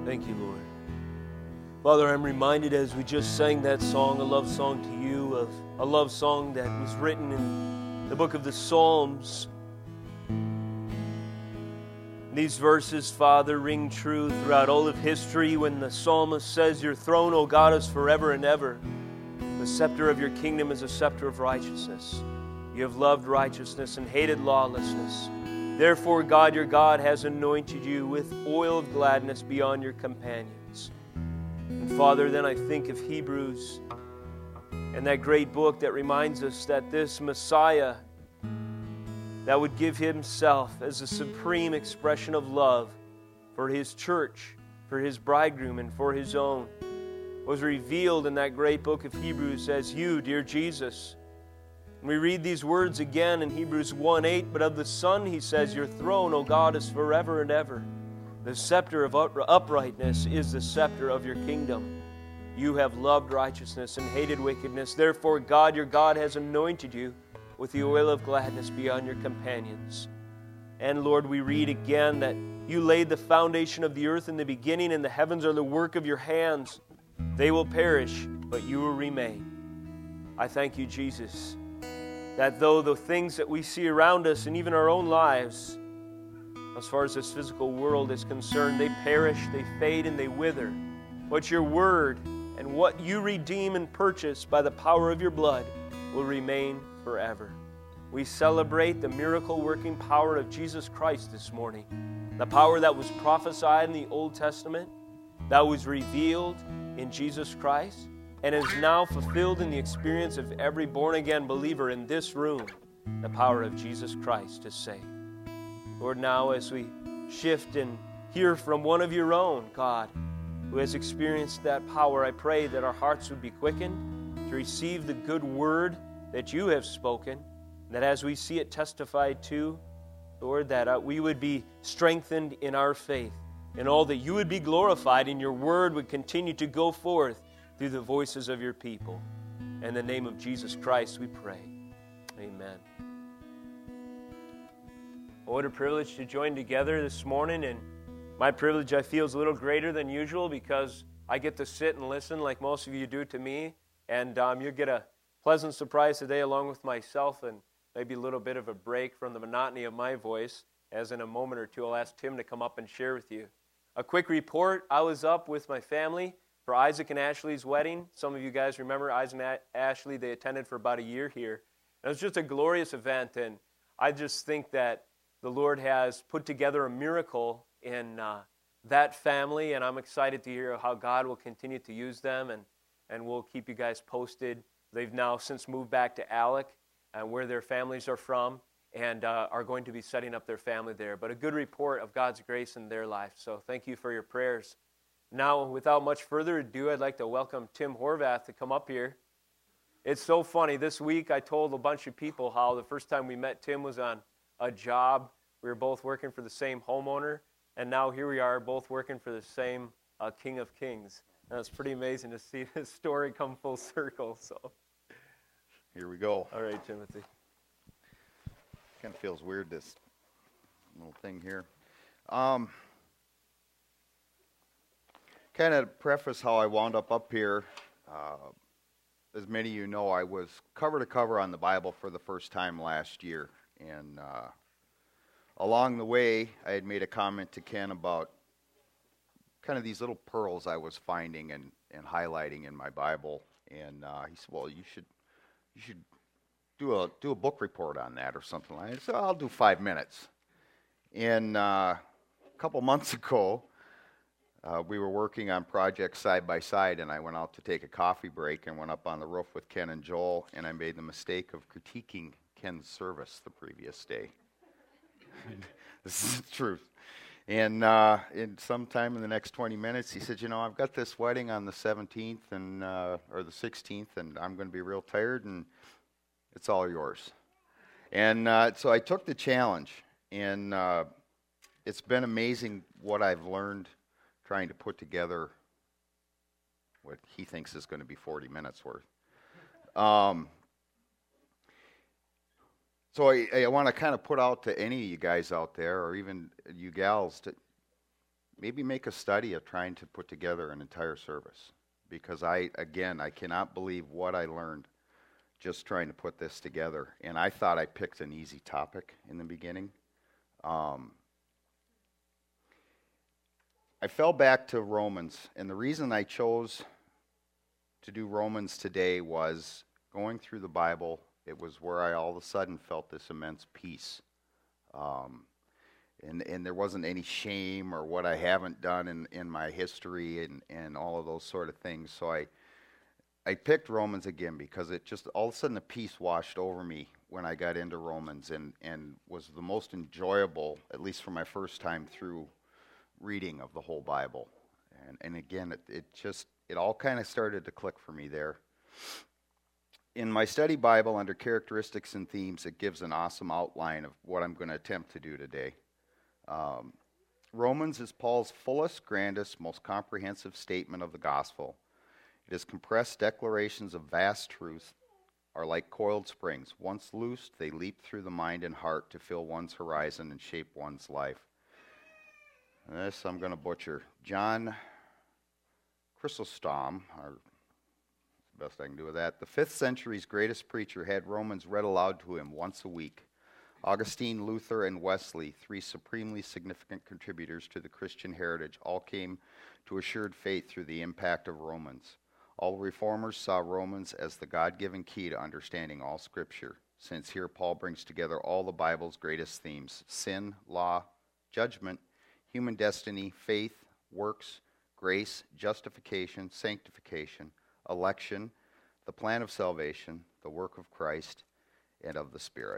Thank you, Lord. Father, I'm reminded as we just sang that song, a love song to you, of a love song that was written in the book of the Psalms. These verses, Father, ring true throughout all of history when the psalmist says, "Your throne, O God, is forever and ever. The scepter of your kingdom is a scepter of righteousness. You have loved righteousness and hated lawlessness. Therefore, God, your God, has anointed you with oil of gladness beyond your companions." And Father, then I think of Hebrews and that great book that reminds us that this Messiah that would give himself as a supreme expression of love for his church, for his bridegroom, and for his own, was revealed in that great book of Hebrews as you, dear Jesus. And we read these words again in Hebrews 1:8, "But of the Son," he says, "your throne, O God, is forever and ever. The scepter of uprightness is the scepter of your kingdom. You have loved righteousness and hated wickedness. Therefore, God, your God, has anointed you with the oil of gladness beyond your companions." And Lord, we read again that you laid the foundation of the earth in the beginning, and the heavens are the work of your hands. They will perish, but you will remain. I thank you, Jesus, that though the things that we see around us and even our own lives, as far as this physical world is concerned, they perish, they fade, and they wither, but your word and what you redeem and purchase by the power of your blood will remain forever. We celebrate the miracle-working power of Jesus Christ this morning, the power that was prophesied in the Old Testament, that was revealed in Jesus Christ, and is now fulfilled in the experience of every born-again believer in this room, the power of Jesus Christ to save. Lord, now as we shift and hear from one of your own, God, who has experienced that power, I pray that our hearts would be quickened to receive the good word that you have spoken, that as we see it testified to, Lord, that we would be strengthened in our faith, and all that you would be glorified and your word would continue to go forth through the voices of your people. In the name of Jesus Christ we pray. Amen. What a privilege to join together this morning, and my privilege I feel is a little greater than usual because I get to sit and listen like most of you do to me, and you'll get a pleasant surprise today along with myself and maybe a little bit of a break from the monotony of my voice, as in a moment or two I'll ask Tim to come up and share with you. A quick report, I was up with my family for Isaac and Ashley's wedding. Some of you guys remember Isaac and Ashley, they attended for about a year here. And it was just a glorious event, and I just think that the Lord has put together a miracle in that family, and I'm excited to hear how God will continue to use them, and we'll keep you guys posted. They've now since moved back to Alec, where their families are from, and are going to be setting up their family there. But a good report of God's grace in their life, so thank you for your prayers. Now, without much further ado, I'd like to welcome Tim Horvath to come up here. It's so funny. This week I told a bunch of people how the first time we met Tim was on a job. We were both working for the same homeowner, and now here we are both working for the same King of Kings. And it's pretty amazing to see this story come full circle. So here we go. All right, Timothy. Kind of feels weird, this little thing here. Kind of preface how I wound up here. As many of you know, I was cover to cover on the Bible for the first time last year. And along the way, I had made a comment to Ken about kind of these little pearls I was finding and highlighting in my Bible. And he said, well, you should do a book report on that or something like that. So I'll do 5 minutes. And a couple months ago, we were working on projects side by side, and I went out to take a coffee break and went up on the roof with Ken and Joel, and I made the mistake of critiquing Ken's service the previous day. This is the truth. And in sometime in the next 20 minutes, he said, I've got this wedding on the 17th and or the 16th, and I'm going to be real tired, and it's all yours. And so I took the challenge, and it's been amazing what I've learned trying to put together what he thinks is going to be 40 minutes worth. So I want to kind of put out to any of you guys out there, or even you gals, maybe make a study of trying to put together an entire service, because I cannot believe what I learned just trying to put this together. And I thought I picked an easy topic in the beginning. I fell back to Romans, and the reason I chose to do Romans today was going through the Bible. It was where I all of a sudden felt this immense peace. And there wasn't any shame or what I haven't done in my history and all of those sort of things. So I picked Romans again because it just, all of a sudden the peace washed over me when I got into Romans and was the most enjoyable, at least for my first time through reading of the whole Bible. And again, it all kind of started to click for me there. In my study Bible, under characteristics and themes, it gives an awesome outline of what I'm going to attempt to do today. Romans is Paul's fullest, grandest, most comprehensive statement of the gospel. It is compressed declarations of vast truth, are like coiled springs. Once loosed, they leap through the mind and heart to fill one's horizon and shape one's life. This I'm going to butcher. John Chrysostom, or the best I can do with that, the 5th century's greatest preacher, had Romans read aloud to him once a week. Augustine, Luther, and Wesley, 3 supremely significant contributors to the Christian heritage, all came to assured faith through the impact of Romans. All reformers saw Romans as the God-given key to understanding all Scripture, since here Paul brings together all the Bible's greatest themes: sin, law, judgment, human destiny, faith, works, grace, justification, sanctification, election, the plan of salvation, the work of Christ, and of the Spirit.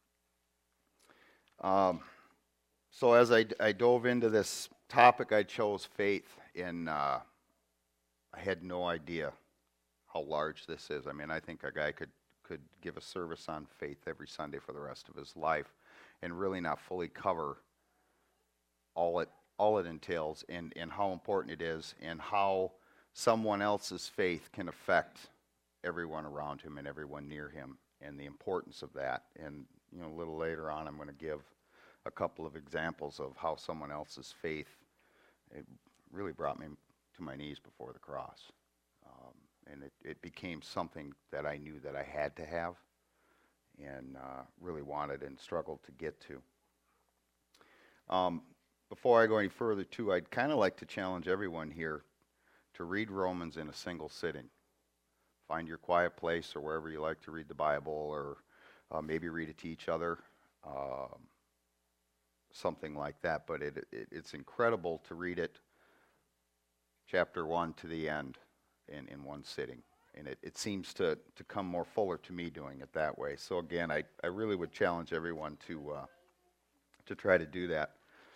So as I dove into this topic, I chose faith, and I had no idea how large this is. I mean, I think a guy could give a service on faith every Sunday for the rest of his life and really not fully cover all it entails and how important it is and how someone else's faith can affect everyone around him and everyone near him, and the importance of that. And a little later on, I'm going to give a couple of examples of how someone else's faith, it really brought me to my knees before the cross. And it became something that I knew that I had to have and really wanted and struggled to get to. Before I go any further, too, I'd kind of like to challenge everyone here to read Romans in a single sitting. Find your quiet place or wherever you like to read the Bible, or maybe read it to each other, something like that. But it's incredible to read it, chapter 1 to the end, in one sitting. And it seems to come more fuller to me doing it that way. So again, I really would challenge everyone to try to do that.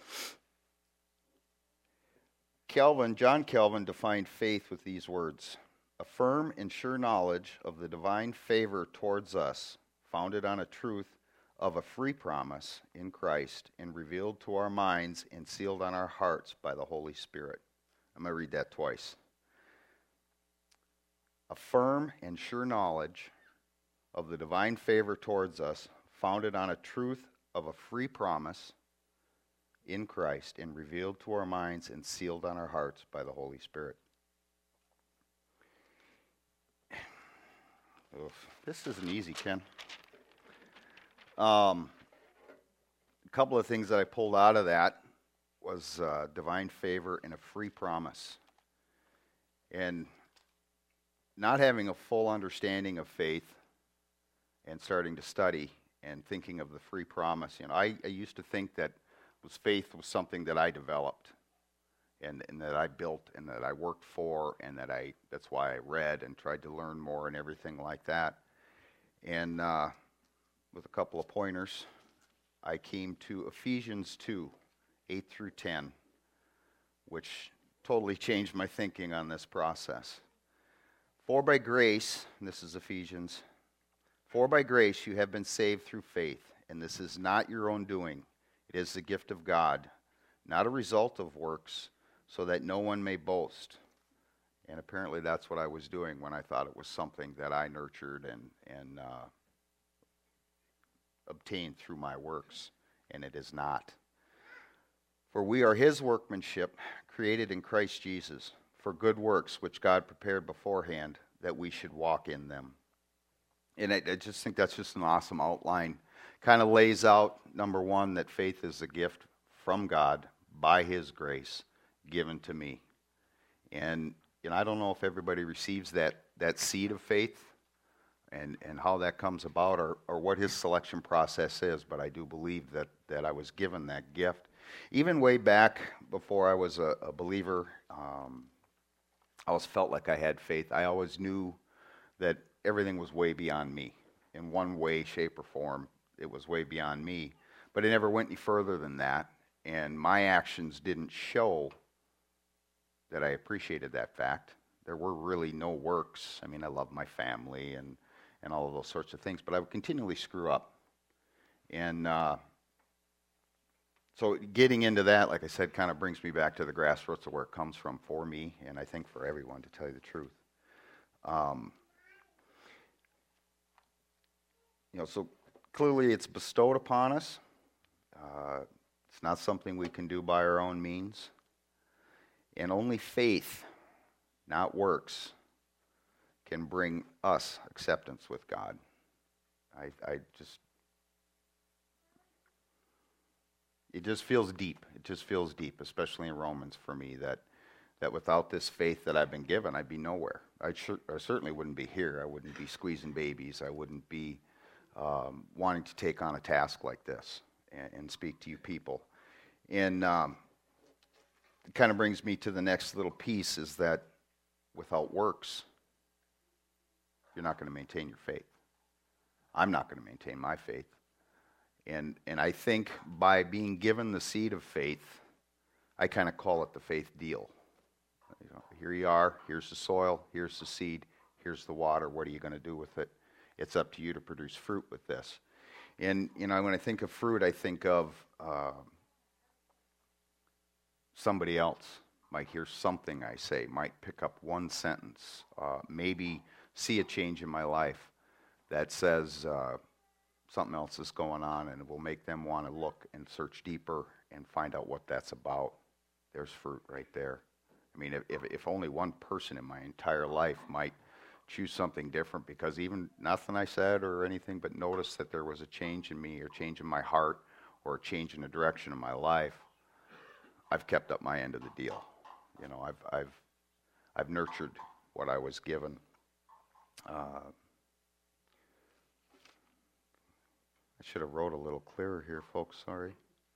John Calvin defined faith with these words: a firm and sure knowledge of the divine favor towards us, founded on a truth of a free promise in Christ, and revealed to our minds and sealed on our hearts by the Holy Spirit. I'm going to read that twice. A firm and sure knowledge of the divine favor towards us, founded on a truth of a free promise in Christ, and revealed to our minds and sealed on our hearts by the Holy Spirit. Oof, this isn't easy, Ken. A couple of things that I pulled out of that was divine favor and a free promise. And not having a full understanding of faith and starting to study and thinking of the free promise, I used to think that faith was something that I developed and that I built and that I worked for, and that's why I read and tried to learn more and everything like that. And with a couple of pointers, I came to Ephesians 2, 8 through 10, which totally changed my thinking on this process. For by grace, and this is Ephesians, for by grace you have been saved through faith, and this is not your own doing. It is the gift of God, not a result of works, so that no one may boast. And apparently that's what I was doing when I thought it was something that I nurtured and obtained through my works, and it is not. For we are his workmanship, created in Christ Jesus, for good works which God prepared beforehand that we should walk in them. And I just think that's just an awesome outline. Kind of lays out, number one, that faith is a gift from God by his grace given to me. And I don't know if everybody receives that seed of faith and how that comes about or what his selection process is, but I do believe that I was given that gift. Even way back before I was a believer, I always felt like I had faith. I always knew that everything was way beyond me. In one way, shape, or form, it was way beyond me. But it never went any further than that, and my actions didn't show that I appreciated that fact. There were really no works. I mean, I love my family and all of those sorts of things, but I would continually screw up. And so getting into that, like I said, kind of brings me back to the grassroots of where it comes from for me, and I think for everyone, to tell you the truth. So clearly it's bestowed upon us. It's not something we can do by our own means. And only faith, not works, can bring us acceptance with God. It just feels deep. It just feels deep, especially in Romans for me, that without this faith that I've been given, I'd be nowhere. I certainly wouldn't be here. I wouldn't be squeezing babies. I wouldn't be wanting to take on a task like this and speak to you people. And it kind of brings me to the next little piece, is that without works, you're not going to maintain your faith. I'm not going to maintain my faith. And I think by being given the seed of faith, I kind of call it the faith deal. Here you are, here's the soil, here's the seed, here's the water. What are you going to do with it? It's up to you to produce fruit with this. And, when I think of fruit, I think of somebody else might hear something I say, might pick up one sentence, maybe see a change in my life that says something else is going on, and it will make them want to look and search deeper and find out what that's about. There's fruit right there. I mean, if only one person in my entire life might choose something different because even nothing I said or anything, but notice that there was a change in me or change in my heart or a change in the direction of my life, I've kept up my end of the deal. I've nurtured what I was given. I should have wrote a little clearer here, folks. Sorry.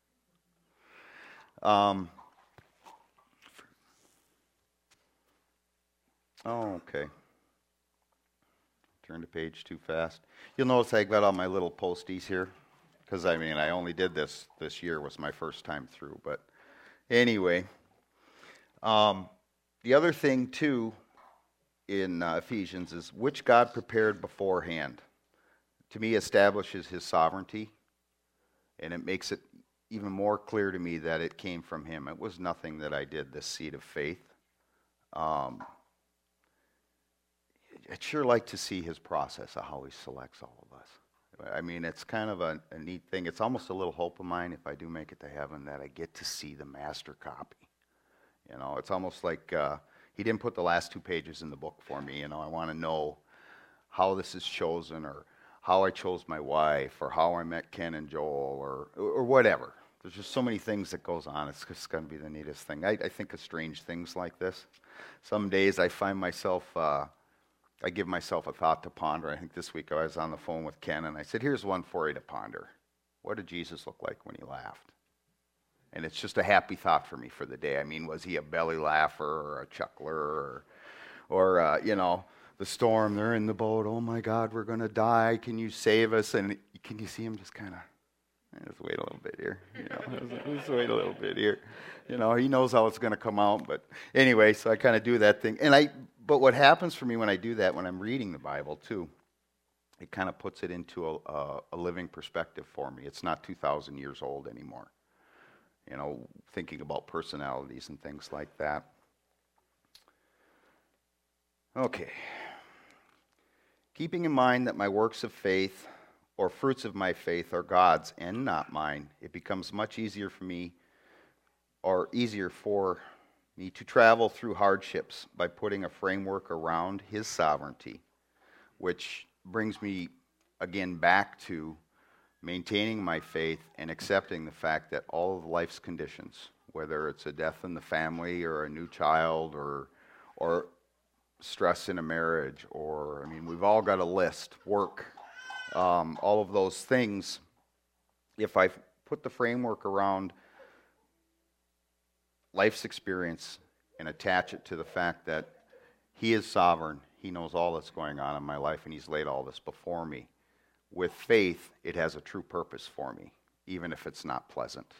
Okay. Turned the page too fast. You'll notice I got all my little posties here, because I only did this year, was my first time through. But anyway, the other thing too in Ephesians is which God prepared beforehand. To me, establishes his sovereignty, and it makes it even more clear to me that it came from him. It was nothing that I did, this seed of faith. I'd sure like to see his process of how he selects all of us. I mean, it's kind of a neat thing. It's almost a little hope of mine, if I do make it to heaven, that I get to see the master copy. It's almost like he didn't put the last 2 pages in the book for me. I want to know how this is chosen, or how I chose my wife, or how I met Ken and Joel, or whatever. There's just so many things that goes on. It's just going to be the neatest thing. I think of strange things like this. Some days I find myself, I give myself a thought to ponder. I think this week I was on the phone with Ken, and I said, here's one for you to ponder. What did Jesus look like when he laughed? And it's just a happy thought for me for the day. I mean, was he a belly laugher or a chuckler or the storm, they're in the boat, oh my God, we're going to die, can you save us? And can you see him just kind of, let's wait a little bit here, let's wait a little bit here. He knows how it's going to come out, but anyway, so I kind of do that thing. But what happens for me when I do that, when I'm reading the Bible too, it kind of puts it into a living perspective for me. It's not 2,000 years old anymore. Thinking about personalities and things like that. Okay. Keeping in mind that my works of faith or fruits of my faith are God's and not mine, it becomes much easier for me or easier for me to travel through hardships by putting a framework around His sovereignty, which brings me again back to maintaining my faith and accepting the fact that all of life's conditions, whether it's a death in the family or a new child or stress in a marriage, or, we've all got a list, work, all of those things. If I put the framework around life's experience and attach it to the fact that He is sovereign, He knows all that's going on in my life, and He's laid all this before me. With faith, it has a true purpose for me, even if it's not pleasant.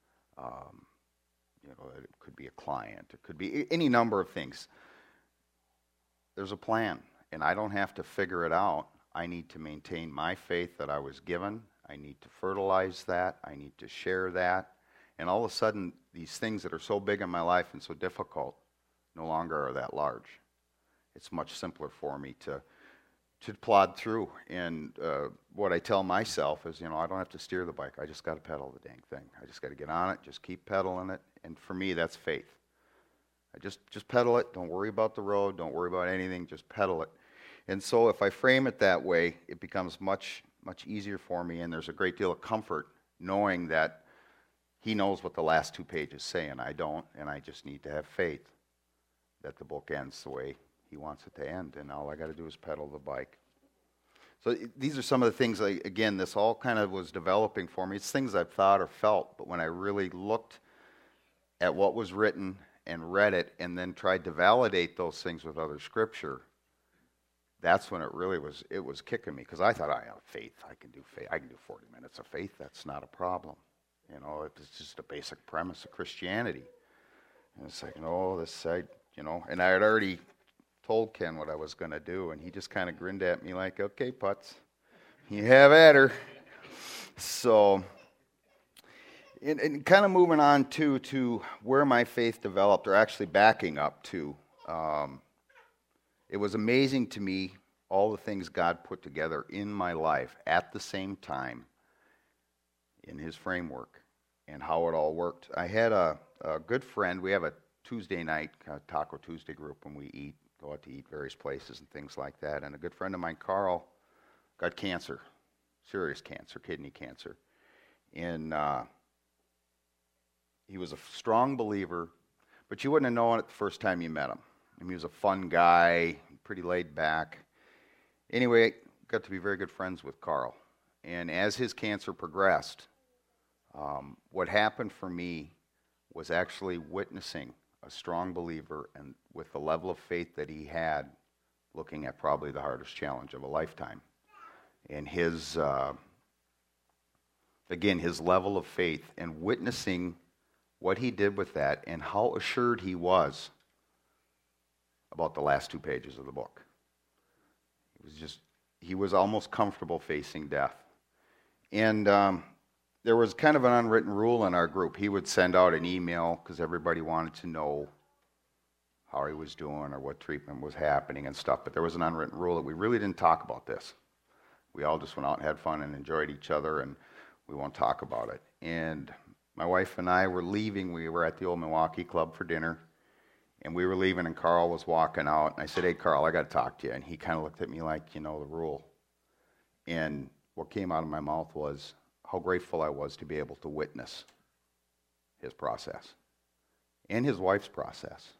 It could be a client, it could be any number of things. There's a plan, and I don't have to figure it out. I need to maintain my faith that I was given. I need to fertilize that. I need to share that. And all of a sudden, these things that are so big in my life and so difficult no longer are that large. It's much simpler for me to plod through. And what I tell myself is, I don't have to steer the bike. I just got to pedal the dang thing. I just got to get on it, just keep pedaling it. And for me, that's faith. I just pedal it. Don't worry about the road. Don't worry about anything. Just pedal it. And so if I frame it that way, it becomes much, much easier for me. And there's a great deal of comfort knowing that He knows what the last 2 pages say, and I don't. And I just need to have faith that the book ends the way He wants it to end. And all I got to do is pedal the bike. So these are some of the things, again, this all kind of was developing for me. It's things I've thought or felt, but when I really looked at what was written and read it and then tried to validate those things with other scripture, that's when it was kicking me, because I thought, I have faith. I can do 40 minutes of faith. That's not a problem. It's just a basic premise of Christianity. And it's like, no, and I had already told Ken what I was going to do, and he just kind of grinned at me like, okay, Putz, you have at her. So, and kind of moving on to where my faith developed, or actually backing up to, it was amazing to me all the things God put together in my life at the same time in His framework and how it all worked. I had a good friend. We have a Tuesday night Taco Tuesday group when we go out to eat various places and things like that. And a good friend of mine, Carl, got cancer, serious cancer, kidney cancer. And he was a strong believer, but you wouldn't have known it the first time you met him. He was a fun guy, pretty laid back. Anyway, got to be very good friends with Carl. And as his cancer progressed, what happened for me was actually witnessing a strong believer, and with the level of faith that he had, looking at probably the hardest challenge of a lifetime. And his level of faith, and witnessing what he did with that and how assured he was about the last 2 pages of the book. He was almost comfortable facing death. And there was kind of an unwritten rule in our group. He would send out an email because everybody wanted to know how he was doing or what treatment was happening and stuff. But there was an unwritten rule that we really didn't talk about this. We all just went out and had fun and enjoyed each other, and we won't talk about it. And my wife and I were leaving. We were at the old Milwaukee Club for dinner. And we were leaving, and Carl was walking out. And I said, hey, Carl, I got to talk to you. And he kind of looked at me like, the rule. And what came out of my mouth was how grateful I was to be able to witness his process and his wife's process.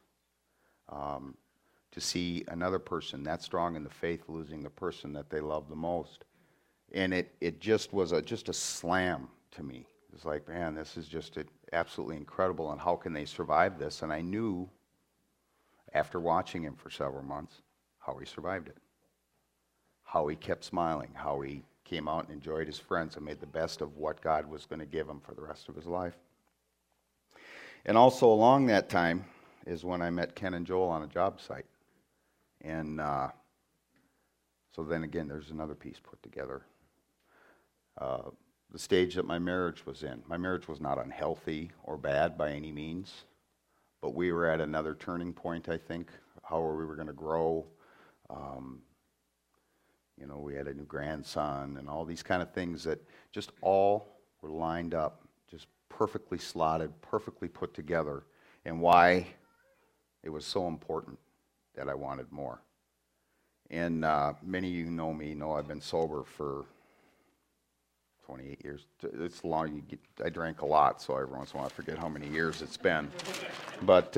To see another person that strong in the faith losing the person that they love the most. And it just was just a slam to me. It was like, man, this is just absolutely incredible, and how can they survive this? And I knew, after watching him for several months, how he survived it. How he kept smiling, how he came out and enjoyed his friends and made the best of what God was going to give him for the rest of his life. And also along that time is when I met Ken and Joel on a job site. And so then again, there's another piece put together. The stage that my marriage was in. My marriage was not unhealthy or bad by any means, but we were at another turning point, I think, how we were going to grow. We had a new grandson and all these kind of things that just all were lined up just perfectly slotted, perfectly put together, and why it was so important that I wanted more. And many of you know me, know I've been sober for 28 years. It's long. I drank a lot, so every once in a while I forget how many years it's been. But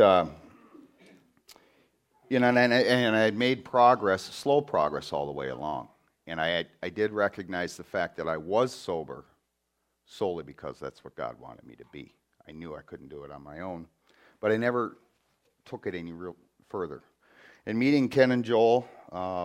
and I had made progress, slow progress all the way along. And I did recognize the fact that I was sober solely because that's what God wanted me to be. I knew I couldn't do it on my own, but I never took it any real further. And meeting Ken and Joel, I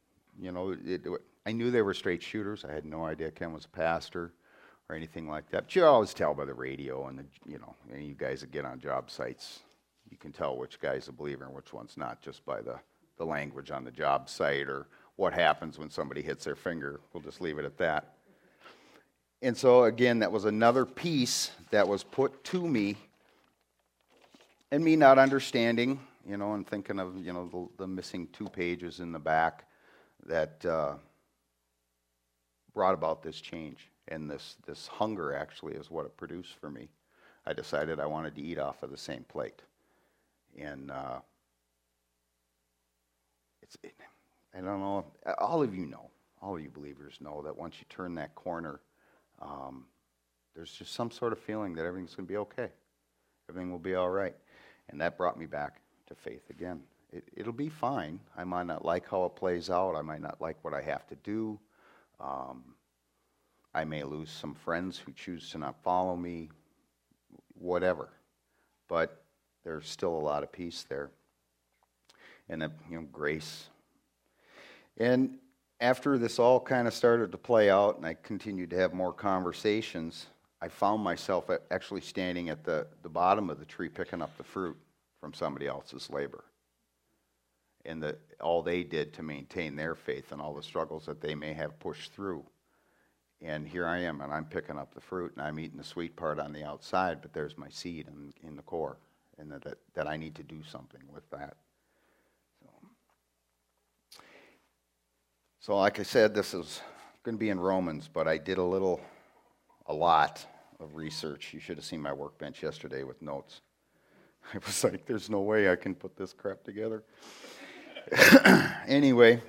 knew they were straight shooters. I had no idea Ken was a pastor or anything like that. But you always tell by the radio and you guys that get on job sites, you can tell which guy's a believer and which one's not just by the language on the job site or what happens when somebody hits their finger. We'll just leave it at that. And so, again, that was another piece that was put to me, and me not understanding, and thinking of, the missing 2 pages in the back that brought about this change. And this hunger actually is what it produced for me. I decided I wanted to eat off of the same plate. And I don't know, all of you believers know that once you turn that corner, there's just some sort of feeling that everything's going to be okay. Everything will be all right. And that brought me back to faith again. It'll be fine. I might not like how it plays out. I might not like what I have to do. I may lose some friends who choose to not follow me, whatever. But there's still a lot of peace there. And grace. And after this all kind of started to play out and I continued to have more conversations, I found myself actually standing at the bottom of the tree picking up the fruit from somebody else's labor. And all they did to maintain their faith and all the struggles that they may have pushed through. And here I am, and I'm picking up the fruit, and I'm eating the sweet part on the outside, but there's my seed in the core, and that I need to do something with that. So like I said, this is going to be in Romans, but I did a lot of research. You should have seen my workbench yesterday with notes. I was like, there's no way I can put this crap together. Anyway,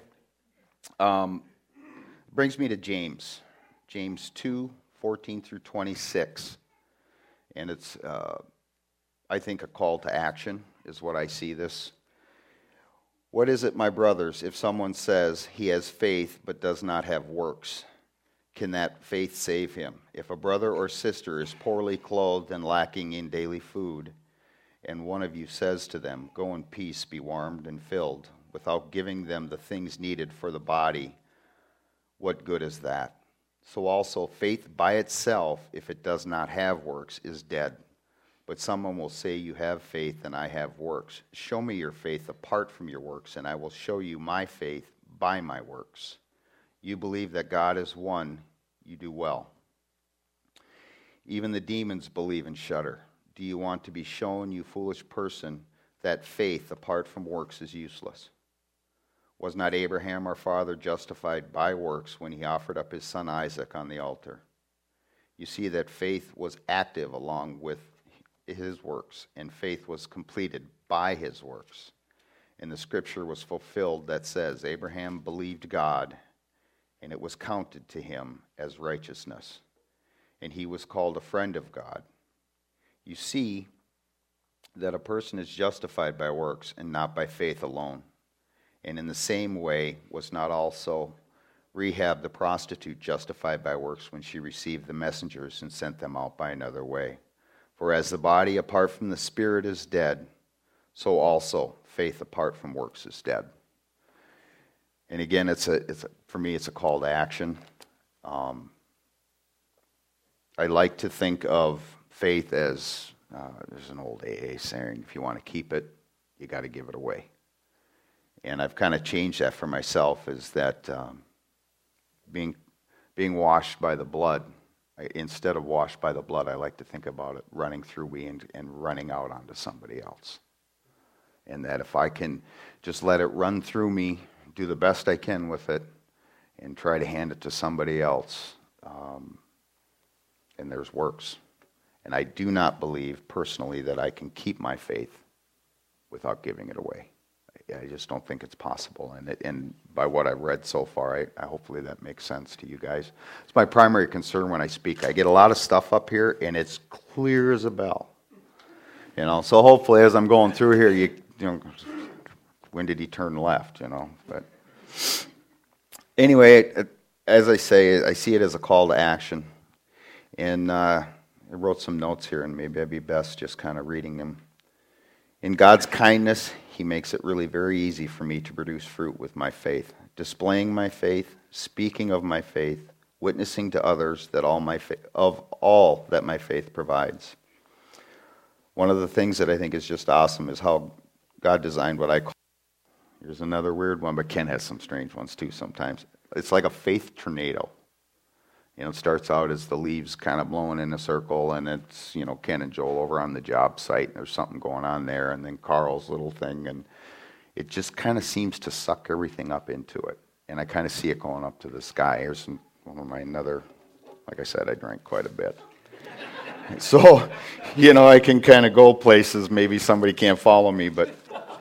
brings me to James 2:14 through 26. And it's, I think, a call to action is what I see this. What is it, my brothers, if someone says he has faith but does not have works? Can that faith save him? If a brother or sister is poorly clothed and lacking in daily food, and one of you says to them, go in peace, be warmed and filled, without giving them the things needed for the body, what good is that? So also faith by itself, if it does not have works, is dead. But someone will say, you have faith and I have works. Show me your faith apart from your works, and I will show you my faith by my works. You believe that God is one, you do well. Even the demons believe and shudder. Do you want to be shown, you foolish person, that faith apart from works is useless? Was not Abraham our father justified by works when he offered up his son Isaac on the altar? You see that faith was active along with his works, and faith was completed by his works. And the scripture was fulfilled that says, Abraham believed God, and it was counted to him as righteousness. And he was called a friend of God. You see that a person is justified by works and not by faith alone. And in the same way was not also Rahab the prostitute justified by works when she received the messengers and sent them out by another way. For as the body apart from the spirit is dead, so also faith apart from works is dead. And again, for me, it's a call to action. I like to think of faith as, there's an old AA saying, if you want to keep it, you got to give it away. And I've kind of changed that for myself, is that being washed by the blood, instead of washed by the blood, I like to think about it running through me and running out onto somebody else. And that if I can just let it run through me, do the best I can with it, and try to hand it to somebody else, and there's works. And I do not believe personally that I can keep my faith without giving it away. I just don't think it's possible. And by what I've read so far, I hopefully that makes sense to you guys. It's my primary concern when I speak. I get a lot of stuff up here, and it's clear as a bell. So hopefully as I'm going through here, you know, when did he turn left, But anyway, as I say, I see it as a call to action. And I wrote some notes here, and maybe I'd be best just kind of reading them. In God's kindness, He makes it really very easy for me to produce fruit with my faith, displaying my faith, speaking of my faith, witnessing to others that of all that my faith provides. One of the things that I think is just awesome is how God designed what I call, here's another weird one, but Ken has some strange ones too sometimes. It's like a faith tornado. It starts out as the leaves kind of blowing in a circle, and it's, Ken and Joel over on the job site, and there's something going on there, and then Carl's little thing, and it just kind of seems to suck everything up into it. And I kind of see it going up to the sky. Here's like I said, I drank quite a bit. So, I can kind of go places. Maybe somebody can't follow me, but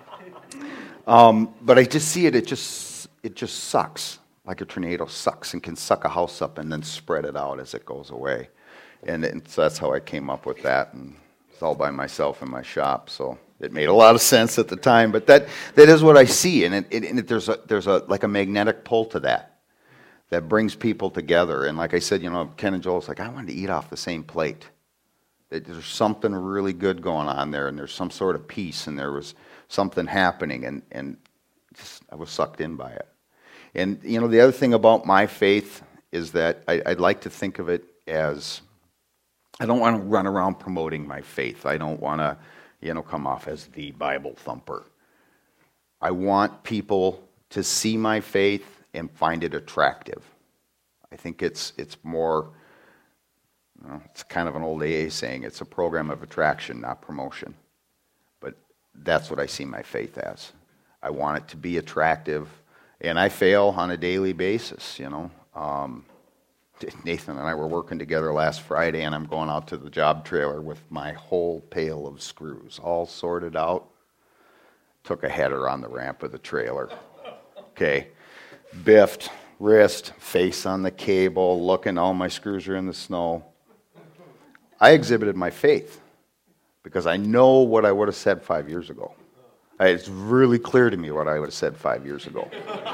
I just see it just sucks. Like a tornado sucks and can suck a house up and then spread it out as it goes away. And so that's how I came up with that. And it's all by myself in my shop. So it made a lot of sense at the time. But that is what I see. And there's like a magnetic pull to that brings people together. And like I said, Ken and Joel's like, I wanted to eat off the same plate. There's something really good going on there. And there's some sort of peace. And there was something happening. And just, I was sucked in by it. And, the other thing about my faith is that I'd like to think of it as, I don't want to run around promoting my faith. I don't want to, come off as the Bible thumper. I want people to see my faith and find it attractive. I think it's more, it's kind of an old AA saying, it's a program of attraction, not promotion. But that's what I see my faith as. I want it to be attractive. And I fail on a daily basis, Nathan and I were working together last Friday, and I'm going out to the job trailer with my whole pail of screws all sorted out. Took a header on the ramp of the trailer. Okay. Biffed, wrist, face on the cable, looking, all my screws are in the snow. I exhibited my faith because I know what I would have said 5 years ago. It's really clear to me what I would have said 5 years ago.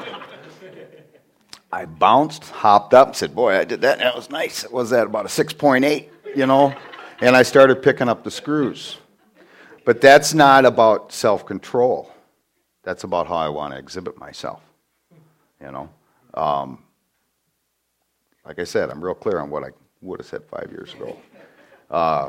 I bounced, hopped up, said, boy, I did that. That was nice. What was that, about a 6.8, And I started picking up the screws. But that's not about self-control. That's about how I want to exhibit myself, Like I said, I'm real clear on what I would have said 5 years ago.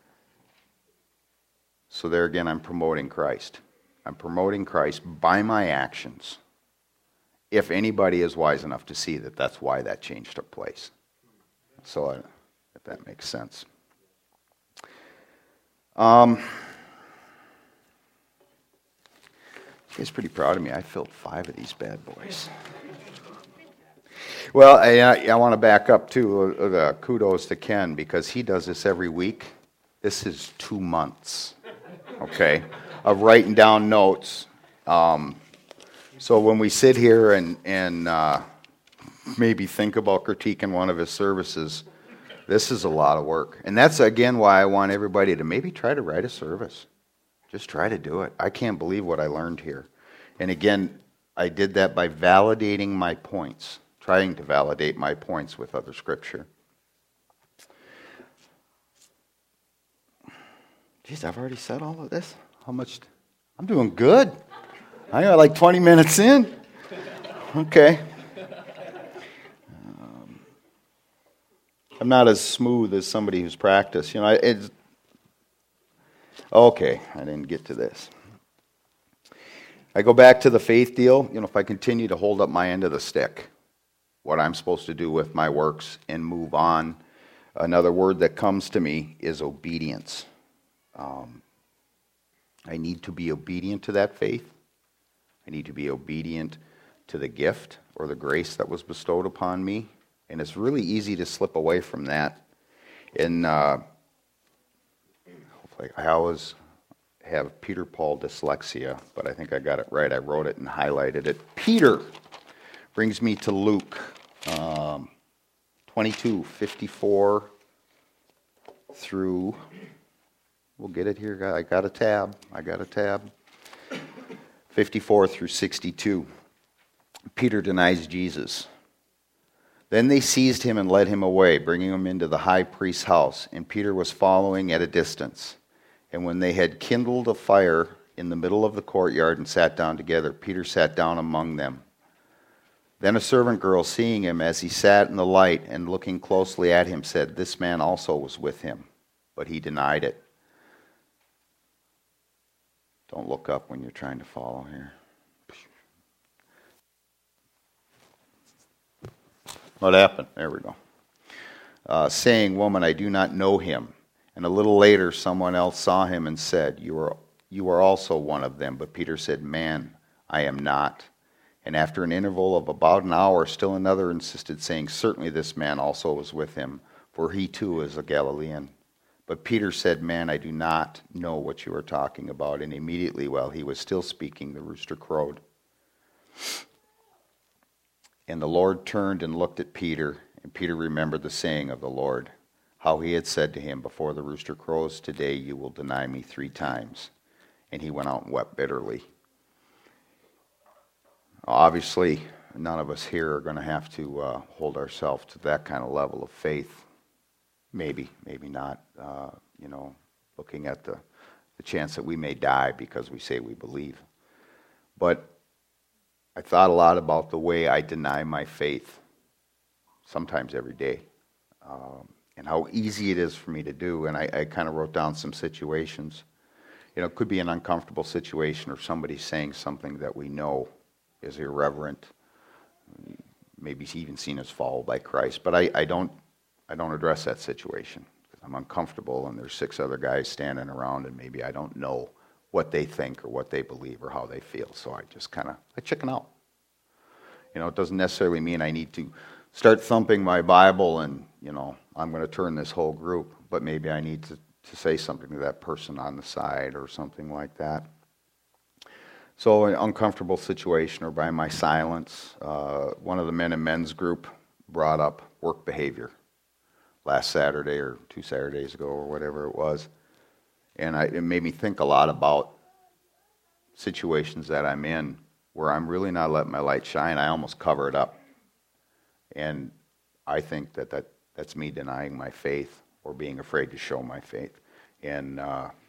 So there again, I'm promoting Christ. I'm promoting Christ by my actions, if anybody is wise enough to see that that's why that change took place. So, if that makes sense. You guys pretty proud of me. I filled 5 of these bad boys. Well, I want to back up, too. Kudos to Ken, because he does this every week. This is 2 months, okay, of writing down notes. So when we sit here and maybe think about critiquing one of his services, this is a lot of work. And that's, again, why I want everybody to maybe try to write a service. Just try to do it. I can't believe what I learned here. And again, I did that by validating my points, trying to validate my points with other scripture. Geez, I've already said all of this? How much? I'm doing good. I got like 20 minutes in. Okay. I'm not as smooth as somebody who's practiced. Okay, I didn't get to this. I go back to the faith deal. If I continue to hold up my end of the stick, what I'm supposed to do with my works and move on, another word that comes to me is obedience. I need to be obedient to that faith. I need to be obedient to the gift or the grace that was bestowed upon me. And it's really easy to slip away from that. And Catholic. I always have Peter Paul dyslexia, but I think I got it right. I wrote it and highlighted it. Peter brings me to Luke 22:54 through, we'll get it here. I got a tab. 54 through 62. Peter denies Jesus. Then they seized him and led him away, bringing him into the high priest's house. And Peter was following at a distance. And when they had kindled a fire in the middle of the courtyard and sat down together, Peter sat down among them. Then a servant girl, seeing him as he sat in the light and looking closely at him, said, "This man also was with him." But he denied it. Don't look up when you're trying to follow here. What happened? There we go. Saying, "Woman, I do not know him." And a little later, someone else saw him and said, You are also one of them." But Peter said, "Man, I am not." And after an interval of about an hour, still another insisted, saying, "Certainly this man also was with him, for he too is a Galilean." But Peter said, "Man, I do not know what you are talking about." And immediately, while he was still speaking, the rooster crowed. And the Lord turned and looked at Peter, and Peter remembered the saying of the Lord, how he had said to him, "Before the rooster crows today, you will deny me 3 times." And he went out and wept bitterly. Obviously, none of us here are going to have to hold ourselves to that kind of level of faith. Maybe not. Looking at the chance that we may die because we say we believe. But I thought a lot about the way I deny my faith, sometimes every day, and how easy it is for me to do. And I kind of wrote down some situations. It could be an uncomfortable situation, or somebody saying something that we know is irreverent, maybe even seen as followed by Christ. But I don't address that situation. I'm uncomfortable, and there's 6 other guys standing around, and maybe I don't know what they think or what they believe or how they feel. So I just I chicken out. It doesn't necessarily mean I need to start thumping my Bible and, I'm going to turn this whole group, but maybe I need to say something to that person on the side or something like that. So an uncomfortable situation, or by my silence. One of the men in men's group brought up work behavior last Saturday or 2 Saturdays ago or whatever it was. And it made me think a lot about situations that I'm in where I'm really not letting my light shine. I almost cover it up. And I think that's me denying my faith or being afraid to show my faith in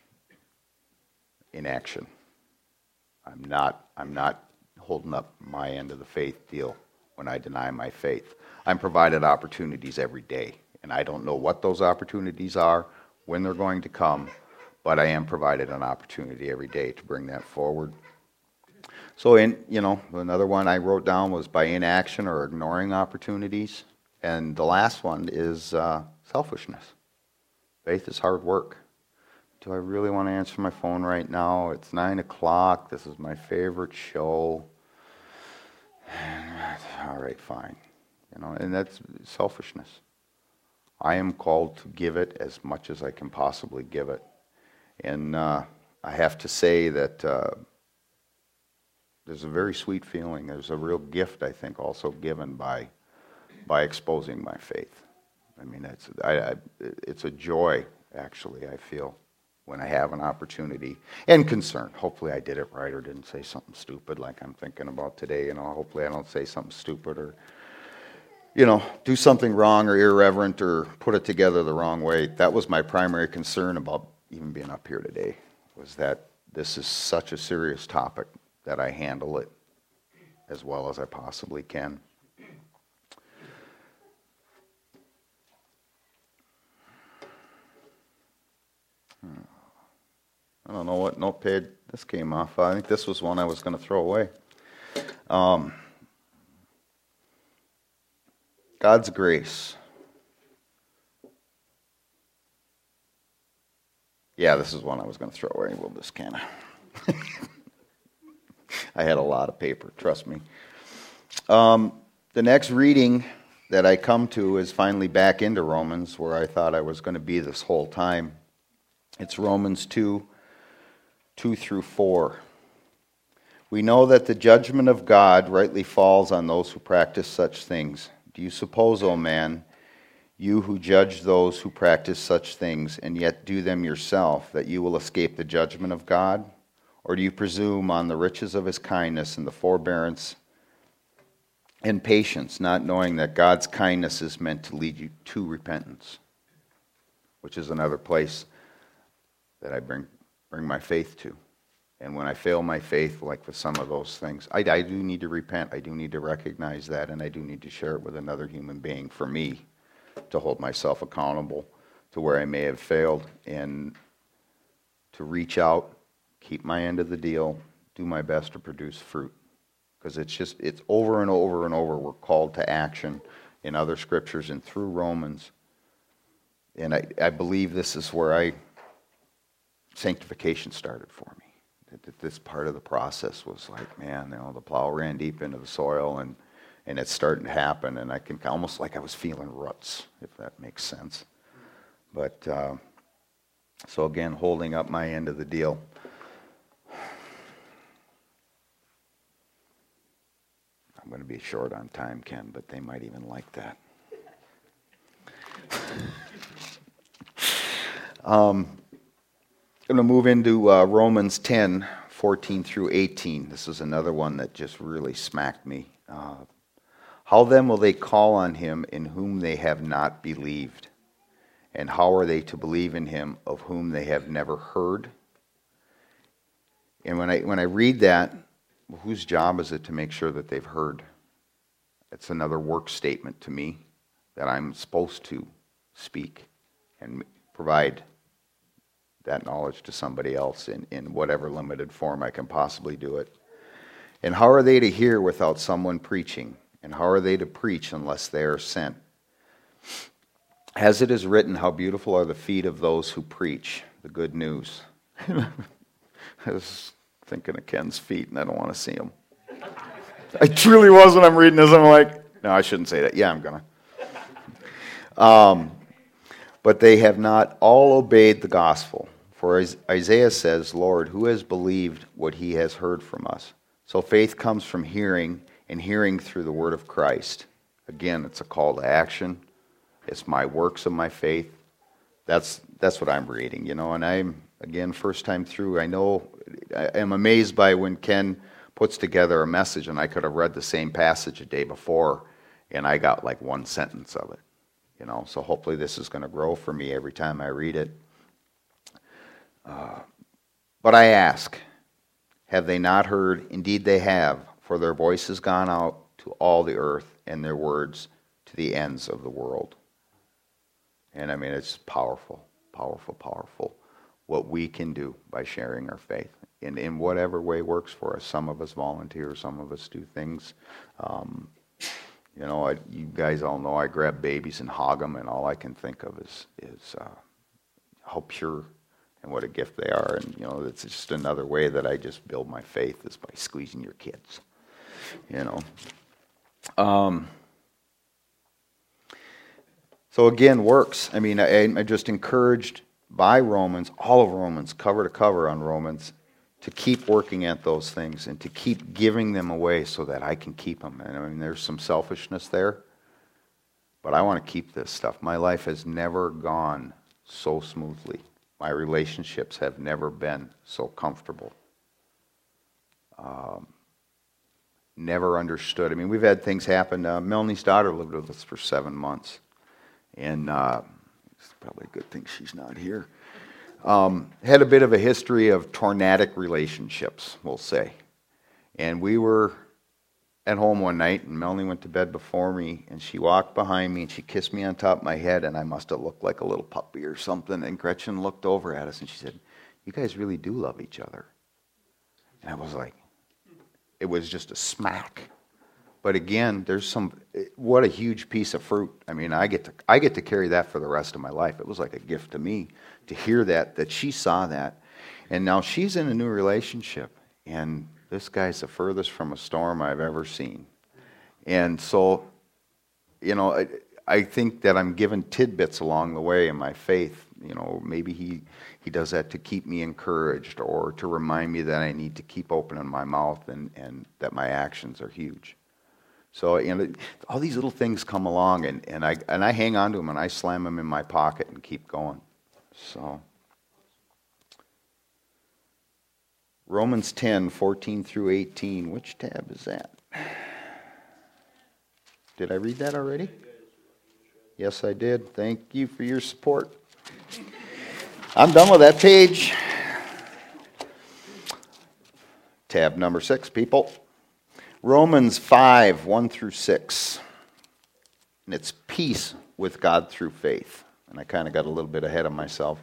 action. I'm not holding up my end of the faith deal when I deny my faith. I'm provided opportunities every day, and I don't know what those opportunities are, when they're going to come, but I am provided an opportunity every day to bring that forward. So another one I wrote down was by inaction or ignoring opportunities. And the last one is selfishness. Faith is hard work. Do I really want to answer my phone right now? It's 9 o'clock. This is my favorite show. All right, fine. And that's selfishness. I am called to give it as much as I can possibly give it. And I have to say that there's a very sweet feeling. There's a real gift, I think, also given by exposing my faith. I mean, it's a joy, actually, I feel, when I have an opportunity, and concern. Hopefully I did it right or didn't say something stupid like I'm thinking about today. Hopefully I don't say something stupid or, do something wrong or irreverent or put it together the wrong way. That was my primary concern about even being up here today, was that this is such a serious topic that I handle it as well as I possibly can. I don't know what notepad this came off. I think this was one I was going to throw away. God's grace. Yeah, this is one I was going to throw away. We'll just kind of... I had a lot of paper, trust me. The next reading that I come to is finally back into Romans, where I thought I was going to be this whole time. It's Romans 2 through 4. We know that the judgment of God rightly falls on those who practice such things. Do you suppose, O man, you who judge those who practice such things and yet do them yourself, that you will escape the judgment of God? Or do you presume on the riches of his kindness and the forbearance and patience, not knowing that God's kindness is meant to lead you to repentance? Which is another place that I bring my faith to. And when I fail my faith, like with some of those things, I do need to repent. I do need to recognize that, and I do need to share it with another human being for me to hold myself accountable to where I may have failed, and to reach out, keep my end of the deal, do my best to produce fruit. Because it's over and over and over we're called to action in other scriptures and through Romans. And I believe this is where sanctification started for me. That this part of the process was like, man, the plow ran deep into the soil, and it's starting to happen, and I can almost like I was feeling ruts, if that makes sense. But so again, holding up my end of the deal. I'm going to be short on time, Ken, but they might even like that. I'm going to move into Romans 10, 14 through 18. This is another one that just really smacked me. How then will they call on him in whom they have not believed? And how are they to believe in him of whom they have never heard? And when I read that, whose job is it to make sure that they've heard? It's another work statement to me that I'm supposed to speak and provide that knowledge to somebody else in whatever limited form I can possibly do it. And how are they to hear without someone preaching? And how are they to preach unless they are sent? As it is written, how beautiful are the feet of those who preach the good news. I was thinking of Ken's feet, and I don't want to see them. I truly was when I'm reading this. I'm like, no, I shouldn't say that. Yeah, I'm going to. But they have not all obeyed the gospel. For as Isaiah says, Lord, who has believed what he has heard from us? So faith comes from hearing, and hearing through the word of Christ. Again, it's a call to action. It's my works of my faith. That's what I'm reading, and I'm, again, first time through, I am amazed by when Ken puts together a message, and I could have read the same passage a day before, and I got like one sentence of it. So hopefully this is going to grow for me every time I read it. But I ask, have they not heard? Indeed they have, for their voice has gone out to all the earth, and their words to the ends of the world. And I mean, it's powerful, powerful, powerful what we can do by sharing our faith in whatever way works for us. Some of us volunteer, some of us do things. You guys all know I grab babies and hog them, and all I can think of is how pure and what a gift they are. And, it's just another way that I just build my faith is by squeezing your kids, So again, works. I mean, I'm just encouraged by Romans, all of Romans, cover to cover on Romans, to keep working at those things and to keep giving them away so that I can keep them. And I mean, there's some selfishness there, but I want to keep this stuff. My life has never gone so smoothly. My relationships have never been so comfortable. Never understood. I mean, we've had things happen. Melanie's daughter lived with us for 7 months. And it's probably a good thing she's not here. Had a bit of a history of tornadic relationships, we'll say. And we were at home one night, and Melanie went to bed before me, and she walked behind me, and she kissed me on top of my head, and I must have looked like a little puppy or something. And Gretchen looked over at us, and she said, "You guys really do love each other." And I was like, it was just a smack. But again, what a huge piece of fruit. I mean, I get to carry that for the rest of my life. It was like a gift to me to hear that she saw that. And now she's in a new relationship, and this guy's the furthest from a storm I've ever seen. And so, I think that I'm given tidbits along the way in my faith. You know, maybe he does that to keep me encouraged or to remind me that I need to keep opening my mouth and that my actions are huge. So, you know, all these little things come along, and I hang on to them, and I slam them in my pocket and keep going. So, Romans 10:14 through 18. Which tab is that? Did I read that already? Yes, I did. Thank you for your support. I'm done with that page. Tab number 6, people. Romans 5:1 through 6. And it's peace with God through faith. And I kind of got a little bit ahead of myself.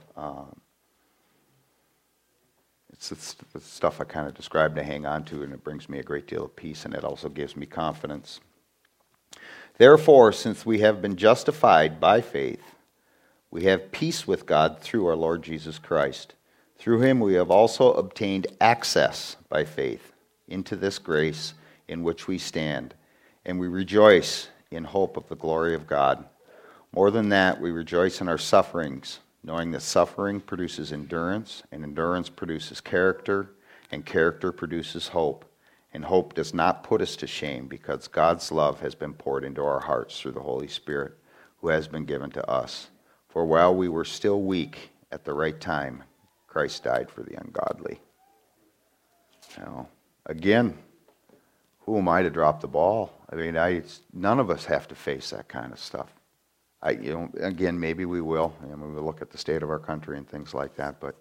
It's the stuff I kind of described to hang on to, and it brings me a great deal of peace, and it also gives me confidence. Therefore, since we have been justified by faith, we have peace with God through our Lord Jesus Christ. Through him we have also obtained access by faith into this grace in which we stand, and we rejoice in hope of the glory of God. More than that, we rejoice in our sufferings, knowing that suffering produces endurance, and endurance produces character, and character produces hope. And hope does not put us to shame, because God's love has been poured into our hearts through the Holy Spirit, who has been given to us. For while we were still weak, at the right time, Christ died for the ungodly. Now, again, who am I to drop the ball? I mean, none of us have to face that kind of stuff. Again, maybe we will. And we'll look at the state of our country and things like that. But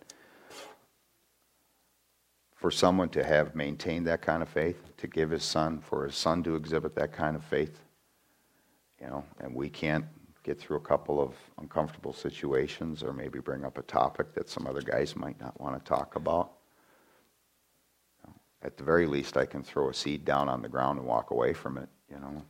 for someone to have maintained that kind of faith, to give his son, for his son to exhibit that kind of faith, and we can't get through a couple of uncomfortable situations or maybe bring up a topic that some other guys might not want to talk about. At the very least, I can throw a seed down on the ground and walk away from it,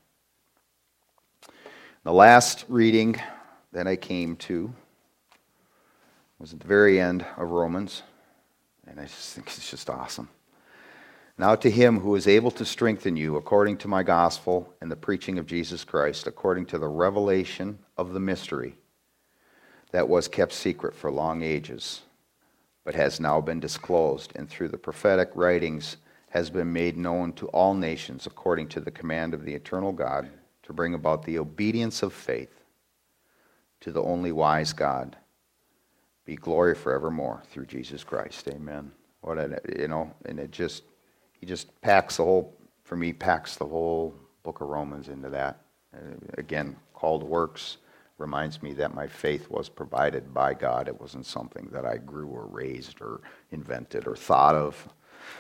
The last reading that I came to was at the very end of Romans, and I just think it's just awesome. Now to him who is able to strengthen you according to my gospel and the preaching of Jesus Christ, according to the revelation of the mystery that was kept secret for long ages, but has now been disclosed, and through the prophetic writings has been made known to all nations according to the command of the eternal God, to bring about the obedience of faith to the only wise God. Be glory forevermore through Jesus Christ. Amen. And he just packs the whole book of Romans into that. Again, called works reminds me that my faith was provided by God. It wasn't something that I grew or raised or invented or thought of.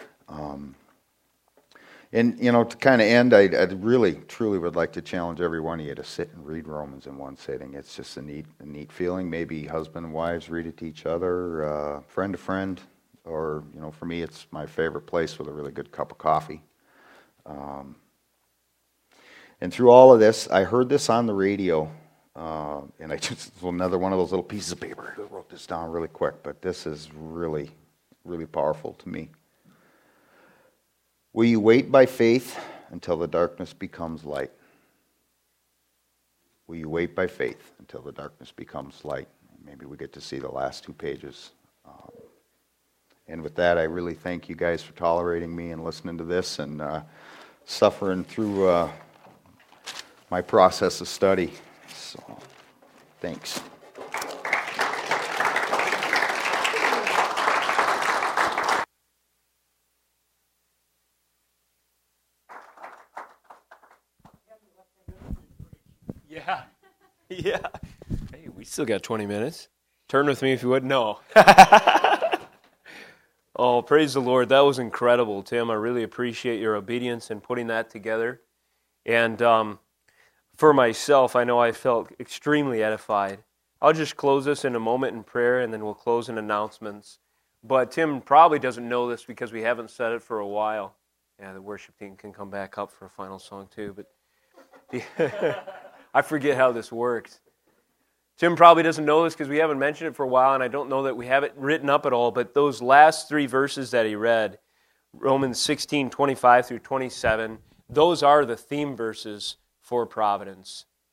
To kind of end, I really, truly would like to challenge every one of you to sit and read Romans in one sitting. It's just a neat feeling. Maybe husband and wives read it to each other, friend to friend, or, for me, it's my favorite place with a really good cup of coffee. And through all of this, I heard this on the radio, and it's another one of those little pieces of paper. I wrote this down really quick, but this is really, really powerful to me. Will you wait by faith until the darkness becomes light? Will you wait by faith until the darkness becomes light? Maybe we get to see the last 2 pages. And with that, I really thank you guys for tolerating me and listening to this and suffering through my process of study. So, thanks. Yeah. Hey, we still got 20 minutes. Turn with me if you would. No. Oh, praise the Lord. That was incredible, Tim. I really appreciate your obedience in putting that together. And for myself, I know I felt extremely edified. I'll just close this in a moment in prayer, and then we'll close in announcements. But Tim probably doesn't know this because we haven't said it for a while. Yeah, the worship team can come back up for a final song too. But I forget how this works. Tim probably doesn't know this because we haven't mentioned it for a while, and I don't know that we have it written up at all, but those last 3 verses that he read, Romans 16:25 through 27, those are the theme verses for Providence.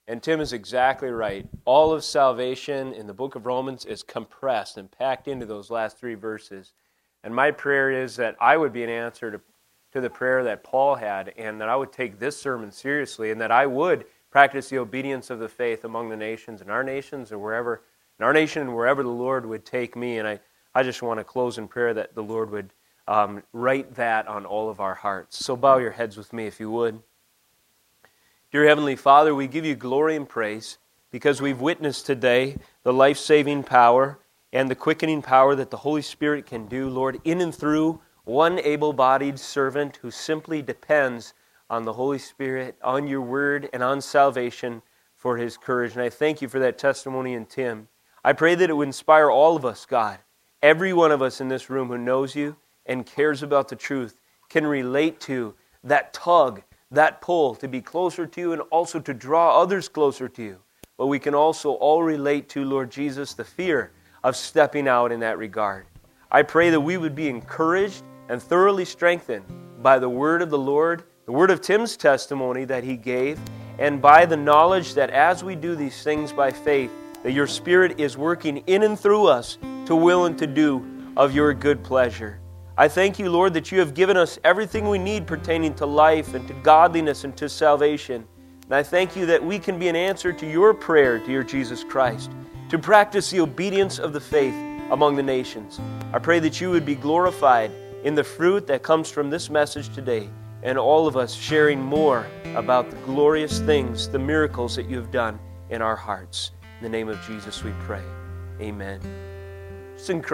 And Tim is exactly right. All of salvation in the book of Romans is compressed and packed into those last 3 verses. And my prayer is that I would be an answer to the prayer that Paul had, and that I would take this sermon seriously, and that I would practice the obedience of the faith among the nations, in our nations or wherever, in our nation and wherever the Lord would take me. And I just want to close in prayer that the Lord would write that on all of our hearts. So bow your heads with me if you would. Dear Heavenly Father, we give you glory and praise because we've witnessed today the life-saving power and the quickening power that the Holy Spirit can do, Lord, in and through one able-bodied servant who simply depends on the Holy Spirit, on your word, and on salvation for his courage. And I thank you for that testimony in Tim. I pray that it would inspire all of us, God. Every one of us in this room who knows you and cares about the truth can relate to that tug, that pull to be closer to you and also to draw others closer to you. But we can also all relate to, Lord Jesus, the fear of stepping out in that regard. I pray that we would be encouraged and thoroughly strengthened by the word of the Lord, the word of Tim's testimony that he gave, and by the knowledge that as we do these things by faith, that your Spirit is working in and through us to will and to do of your good pleasure. I thank you, Lord, that you have given us everything we need pertaining to life and to godliness and to salvation. And I thank you that we can be an answer to your prayer, dear Jesus Christ, to practice the obedience of the faith among the nations. I pray that you would be glorified in the fruit that comes from this message today, and all of us sharing more about the glorious things, the miracles that you have done in our hearts. In the name of Jesus we pray. Amen. Just encourage